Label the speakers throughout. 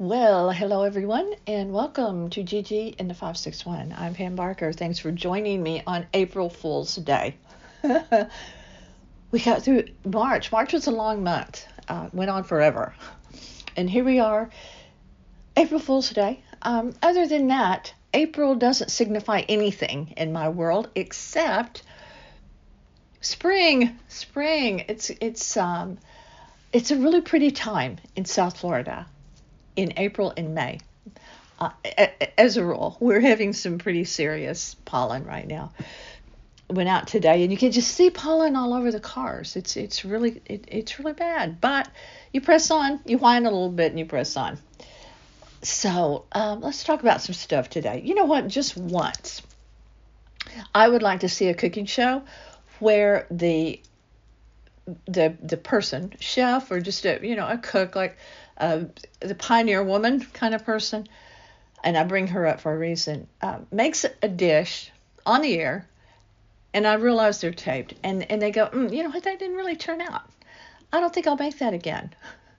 Speaker 1: Well, hello everyone, and welcome to Gigi in the 561. I'm Pam Barker. Thanks for joining me on April Fool's Day. We got through March. March was a long month, went on forever. And here we are, April Fool's Day. Other than that, April doesn't signify anything in my world except spring. Spring. It's a really pretty time in South Florida in April and May. As a rule, we're having some pretty serious pollen right now. Went out today and you can just see pollen all over the cars. It's really bad. But you press on, you whine a little bit, and you press on. So let's talk about some stuff today. You know what? Just once, I would like to see a cooking show where the person, chef or just a cook, like the pioneer woman kind of person, and I bring her up for a reason, makes a dish on the air, and I realize they're taped, and they go, you know what, that didn't really turn out. I don't think I'll make that again.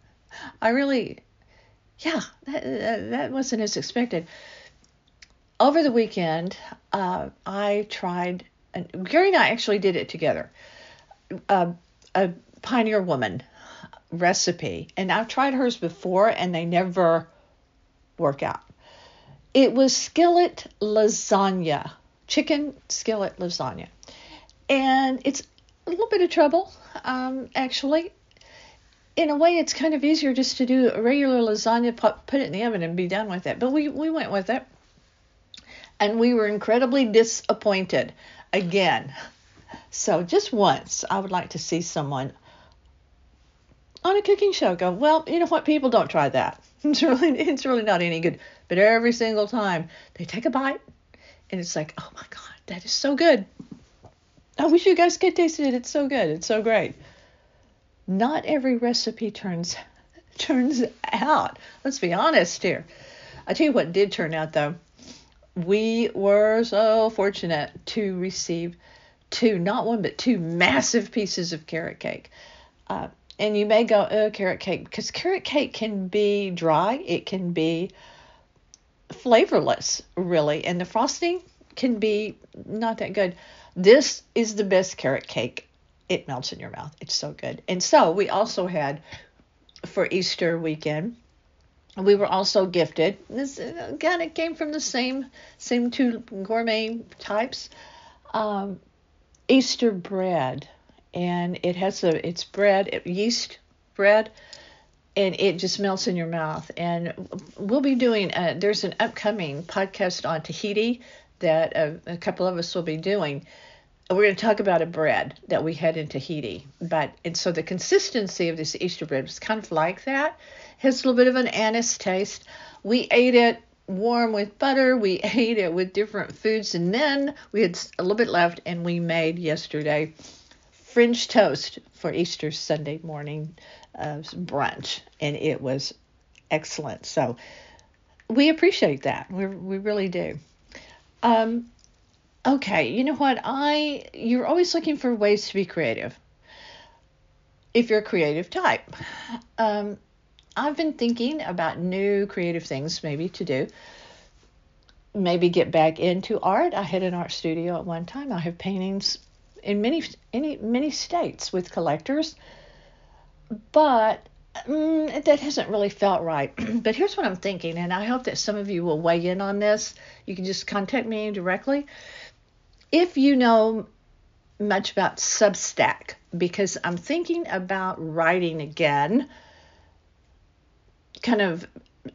Speaker 1: That wasn't as expected. Over the weekend, I tried, and Gary and I actually did it together, a pioneer woman recipe, and I've tried hers before and they never work out. It was skillet lasagna, chicken skillet lasagna, and it's a little bit of trouble, actually. In a way, it's kind of easier just to do a regular lasagna, put it in the oven and be done with it, but we went with it, and we were incredibly disappointed again. So just once, I would like to see someone on a cooking show go, well, you know what, people don't try that. It's really not any good. But every single time they take a bite and it's like, oh my God, that is so good. I wish you guys could taste it. It's so good. It's so great. Not every recipe turns out. Let's be honest here. I tell you what did turn out though. We were so fortunate to receive not one, but two massive pieces of carrot cake. And you may go, carrot cake, because carrot cake can be dry. It can be flavorless, really. And the frosting can be not that good. This is the best carrot cake. It melts in your mouth. It's so good. And so we also had, for Easter weekend, we were also gifted. This, again, it came from the same two gourmet types. Easter bread. And it has it's bread, yeast bread, and it just melts in your mouth. And we'll be doing, there's an upcoming podcast on Tahiti that a couple of us will be doing. We're going to talk about a bread that we had in Tahiti. And so the consistency of this Easter bread was kind of like that. It has a little bit of an anise taste. We ate it warm with butter. We ate it with different foods. And then we had a little bit left, and we made yesterday French toast for Easter Sunday morning brunch, and it was excellent. So we appreciate that. We really do. Okay, you know what? You're always looking for ways to be creative. If you're a creative type, I've been thinking about new creative things maybe to do. Maybe get back into art. I had an art studio at one time. I have paintings in many states with collectors, but that hasn't really felt right. But here's what I'm thinking, and I hope that some of you will weigh in on this. You can just contact me directly if you know much about Substack, because I'm thinking about writing again, kind of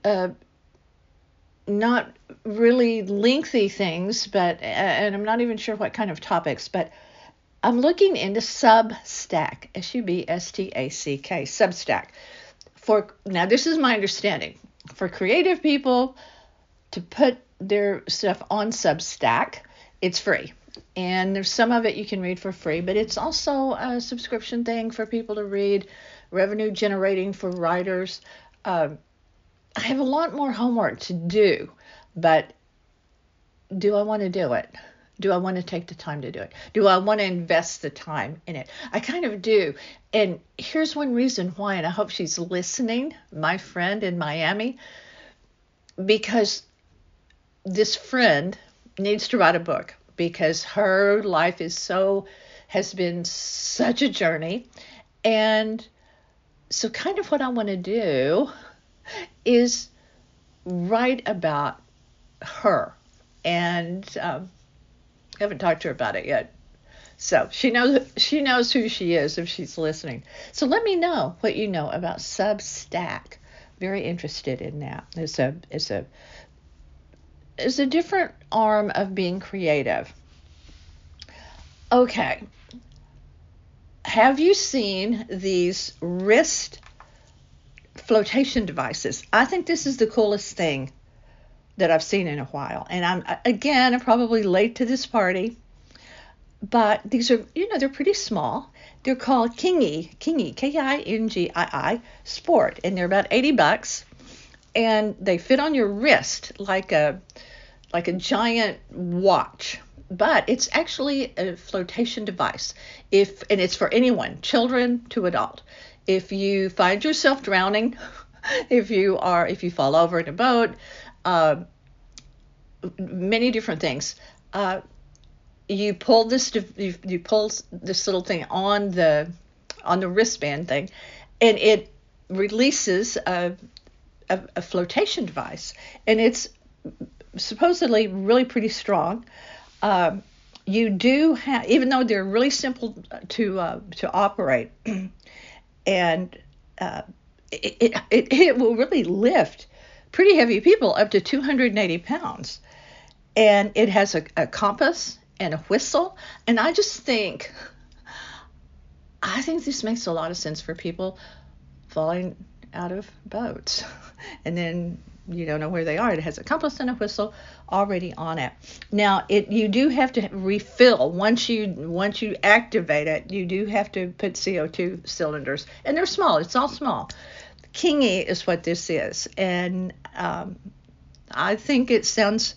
Speaker 1: not really lengthy things, but and I'm not even sure what kind of topics, but I'm looking into Substack, Substack, Substack. Now, this is my understanding. For creative people to put their stuff on Substack, it's free. And there's some of it you can read for free, but it's also a subscription thing for people to read, revenue generating for writers. I have a lot more homework to do, but do I want to do it? Do I want to take the time to do it? Do I want to invest the time in it? I kind of do. And here's one reason why, and I hope she's listening, my friend in Miami. because this friend needs to write a book because her life has been such a journey. And so kind of what I want to do is write about her. And I haven't talked to her about it yet. So she knows who she is if she's listening. So let me know what you know about Substack. Very interested in that. It's a different arm of being creative. Okay. Have you seen these wrist flotation devices? I think this is the coolest thing that I've seen in a while. And I'm probably late to this party, but these are, they're pretty small. They're called Kingi, Kingii Sport, and they're about $80, and they fit on your wrist like a giant watch. But it's actually a flotation device. And it's for anyone, children to adult. If you find yourself drowning, if you fall over in a boat, many different things. You pull this little thing on the wristband thing, and it releases a flotation device, and it's supposedly really pretty strong. You do have, even though they're really simple to operate, and it will really lift pretty heavy people up to 280 pounds. And it has a compass and a whistle. And I think this makes a lot of sense for people falling out of boats. And then you don't know where they are. It has a compass and a whistle already on it. Now, you do have to refill. Once you activate it, you do have to put CO2 cylinders. And they're small. It's all small. Kingi is what this is. And I think it sounds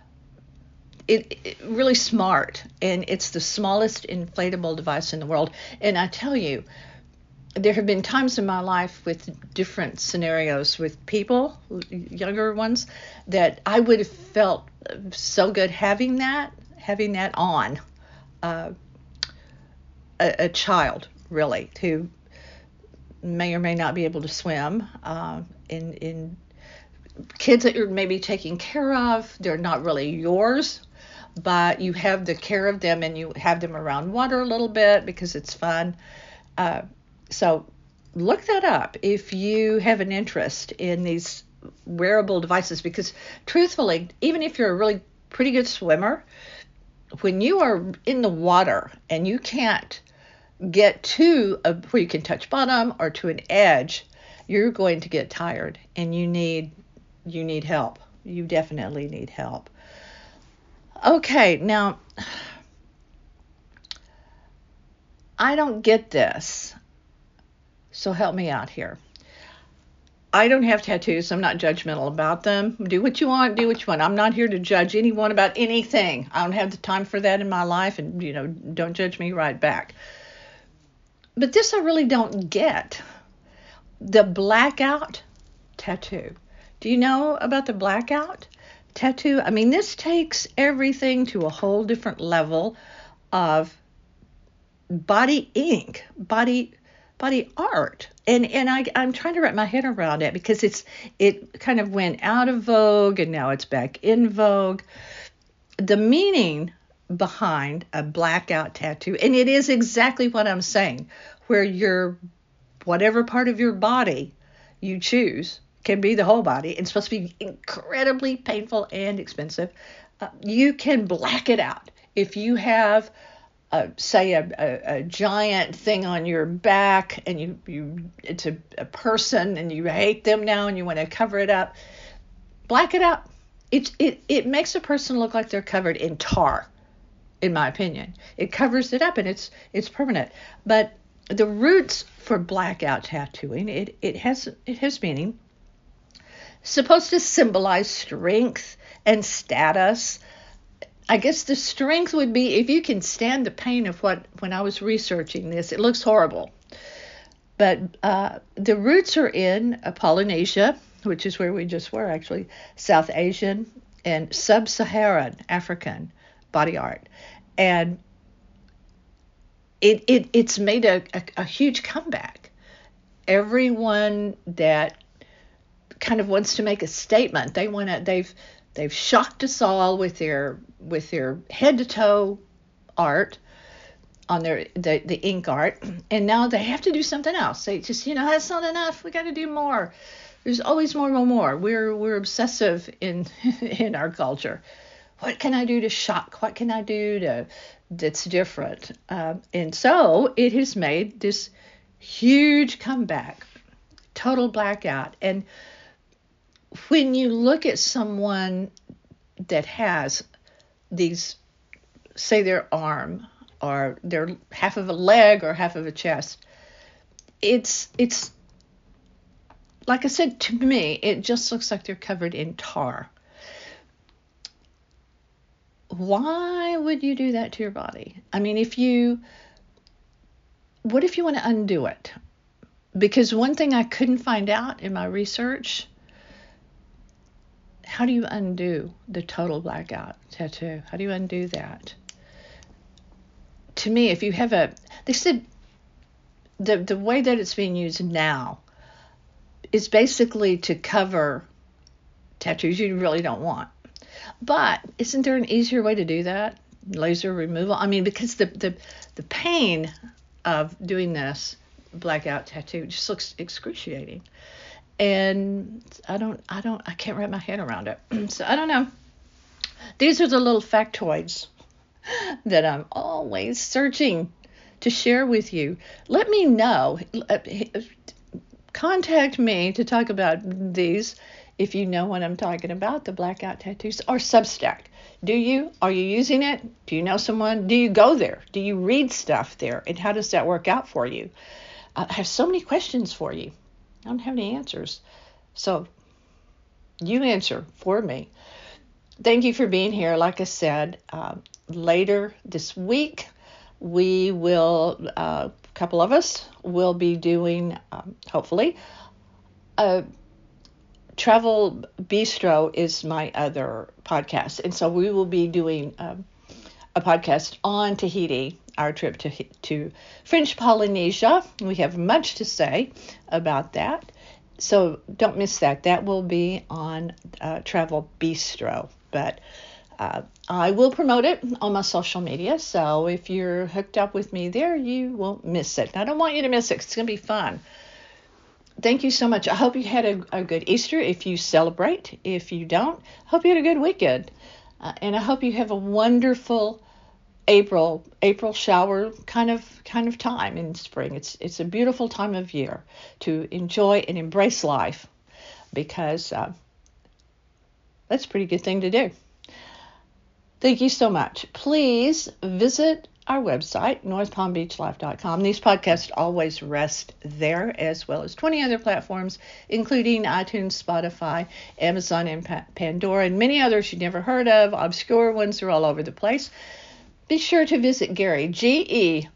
Speaker 1: it really smart. And it's the smallest inflatable device in the world. And I tell you, there have been times in my life with different scenarios with people, younger ones, that I would have felt so good having that on a child, really, who may or may not be able to swim, in kids that you're maybe taking care of. They're not really yours, but you have the care of them and you have them around water a little bit because it's fun. So look that up if you have an interest in these wearable devices, because truthfully, even if you're a really pretty good swimmer, when you are in the water and you can't get to where you can touch bottom or to an edge, you're going to get tired and you need help. You definitely need help. Okay, now I don't get this. So help me out here. I don't have tattoos. I'm not judgmental about them. Do what you want. I'm not here to judge anyone about anything. I don't have the time for that in my life, and don't judge me right back. But this I really don't get. The blackout tattoo. Do you know about the blackout tattoo? I mean, this takes everything to a whole different level of body ink, body art. And I'm trying to wrap my head around it because it kind of went out of vogue and now it's back in vogue. The meaning behind a blackout tattoo, and it is exactly what I'm saying, where whatever part of your body you choose, can be the whole body, and it's supposed to be incredibly painful and expensive. You can black it out. If you have say a giant thing on your back and it's a person and you hate them now and you want to cover it up, black it out. It makes a person look like they're covered in tar, in my opinion. It covers it up and it's permanent. But the roots for blackout tattooing, it has meaning. Supposed to symbolize strength and status. I guess the strength would be if you can stand the pain of when I was researching this, it looks horrible. But the roots are in Polynesia, which is where we just were actually, South Asian and Sub-Saharan African body art. And it's made a huge comeback. Everyone that kind of wants to make a statement, they've shocked us all with their head to toe art on the ink art, and now they have to do something else. They just, that's not enough. We got to do more. There's always more. We're obsessive in in our culture. What can I do to shock? What can I do that's different? And so it has made this huge comeback, total blackout. And when you look at someone that has these, say their arm or their half of a leg or half of a chest, it's like I said, to me, it just looks like they're covered in tar. Why would you do that to your body? I mean, what if you want to undo it? Because one thing I couldn't find out in my research, how do you undo the total blackout tattoo? How do you undo that? To me, if you have they said the way that it's being used now is basically to cover tattoos you really don't want. But isn't there an easier way to do that? Laser removal? I mean, because the pain of doing this blackout tattoo just looks excruciating. And I can't wrap my head around it. So I don't know. These are the little factoids that I'm always searching to share with you. Let me know. Contact me to talk about these if you know what I'm talking about, the blackout tattoos, or Substack. Are you using it? Do you know someone? Do you go there? Do you read stuff there? And how does that work out for you? I have so many questions for you. I don't have any answers. So you answer for me. Thank you for being here. Like I said, later this week, we will, a couple of us will be doing, hopefully, Travel Bistro is my other podcast. And so we will be doing a podcast on Tahiti, our trip to French Polynesia. We have much to say about that. So don't miss that. That will be on Travel Bistro. But I will promote it on my social media. So if you're hooked up with me there, you won't miss it. I don't want you to miss it. It's going to be fun. Thank you so much. I hope you had a good Easter if you celebrate. If you don't, I hope you had a good weekend. And I hope you have a wonderful April shower kind of time in spring. It's a beautiful time of year to enjoy and embrace life, because that's a pretty good thing to do. Thank you so much. Please visit our website, northpalmbeachlife.com. These podcasts always rest there, as well as 20 other platforms, including iTunes, Spotify, Amazon, and Pandora, and many others you've never heard of. Obscure ones are all over the place. Be sure to visit Gerry, Gerry.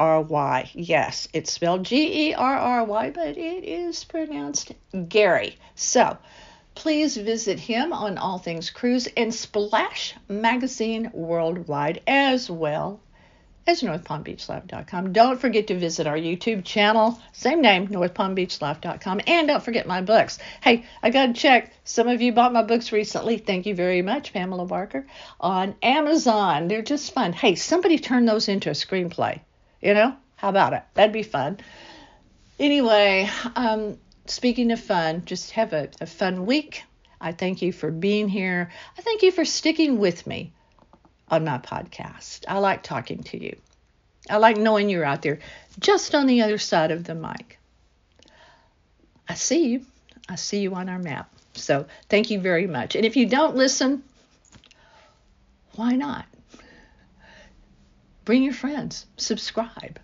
Speaker 1: Yes, it's spelled Gerry, but it is pronounced Gerry. So please visit him on All Things Cruise and Splash Magazine Worldwide, as well as NorthPalmBeachLife.com. Don't forget to visit our YouTube channel, same name, NorthPalmBeachLife.com. And don't forget my books. Hey, I got to check. Some of you bought my books recently. Thank you very much, Pamela Barker, on Amazon. They're just fun. Hey, somebody turn those into a screenplay. How about it? That'd be fun. Anyway, speaking of fun, just have a fun week. I thank you for being here. I thank you for sticking with me on my podcast. I like talking to you. I like knowing you're out there just on the other side of the mic. I see you. I see you on our map. So thank you very much. And if you don't listen, why not? Bring your friends. Subscribe.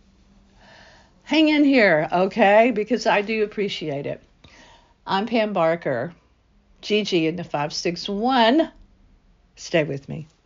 Speaker 1: Hang in here, okay? Because I do appreciate it. I'm Pam Barker. Gigi in the 561. Stay with me.